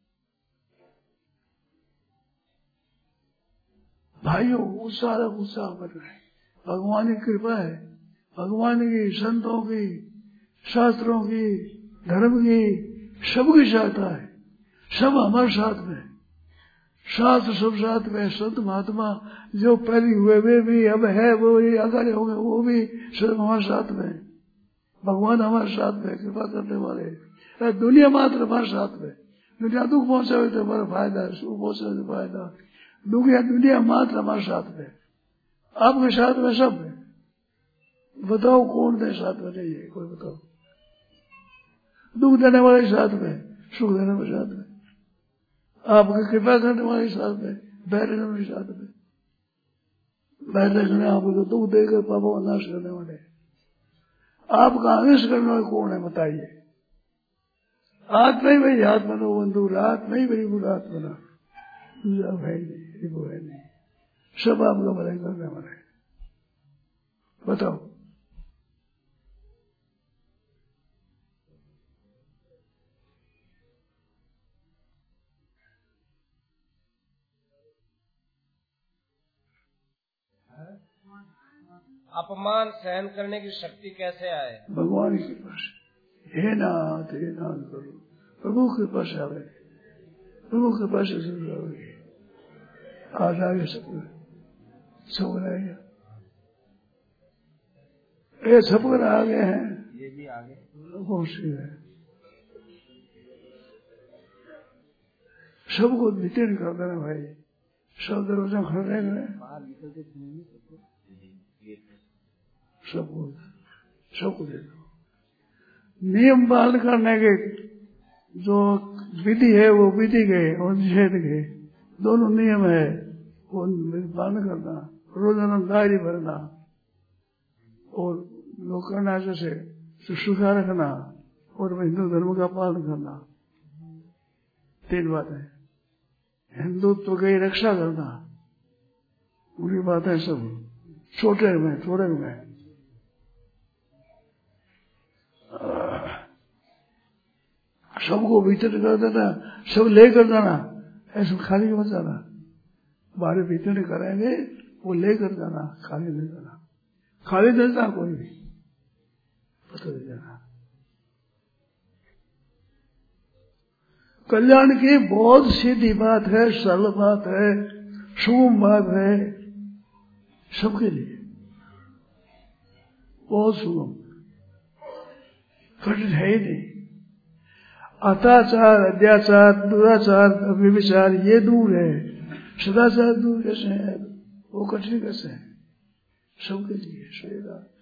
भाइयों, उत्साह उत्साह बन रहे, भगवान की कृपा है, भगवान की, संतों की, शास्त्रों की, धर्म की, सबकी सहायता है। सब हमारे साथ में, शास्त्र सब साथ में, संत महात्मा जो पहले हुए वे भी, अब है वो भी, अगर होंगे वो भी, सब हमारे साथ में। भगवान हमारे साथ में कृपा करने वाले। दुनिया मात्र हमारे साथ में। दुनिया दुख पहुंचे तो हमारा फायदा है, सुख पहुंचे तो फायदा। दुनिया दुनिया मात्र हमारे साथ में, आपके साथ में सब है। बताओ कौन दे साथ में नहीं है, कोई बताओ। दुख देने वाले साथ में, सुख देने वाले साथ में, आपकी कृपा करने वाले साथ में, बैर करने वाले साथ में। बैर करने आपको दुख देकर पापों का नाश करने वाले, आपका अनिष्ट करने वाले कौन है बताइए। आत्मा ही मेरी आत्मा नो बंधु, आत्मा ही मेरी बुरा आत्मा ना, दूसरा है नहीं, वो है नहीं, सब आपका भलाई करने वाला है। बताओ, अपमान सहन करने की शक्ति कैसे आए? भगवान की कृपा से। हे नाथ हे नाथ करो, प्रभु की कृपा से आवे, प्रभु की कृपा से सब आवे। आज आगे सब सब रहेगा, ये सब आगे हैं, ये भी आगे बहुत सी है। सबको नितिन कर देना भाई, सब दरवाजा खड़े गए, सबको सबको दे दो। नियम पालन करने के जो विधि है वो विधि के और निषेध के दोनों नियम है, वो पालन करना, रोजाना डायरी भरना और लोग करना जैसे शुश्रूषा रखना और हिंदू धर्म का पालन करना। तीन बातें, हिंदुत्व की रक्षा करना, पूरी बातें सब छोटे में थोड़े में। सबको भीतर कर देना, सब ले कर जाना, ऐसा खाली मत जाना। बाहर भीतर करेंगे वो ले कर जाना, खाली नहीं जाना, खाली नहीं जाना कोई भी, पता नहीं जाना। कल्याण की बहुत सीधी बात है, सरल बात है, सुगम बात है, सबके लिए बहुत सुगम, कठिन है ही नहीं। अत्याचार, अत्याचार, दुराचार, व्यभिचार ये दूर है, सदाचार दूर कैसे है, वो कठिन कैसे है, सबके लिए सही बात।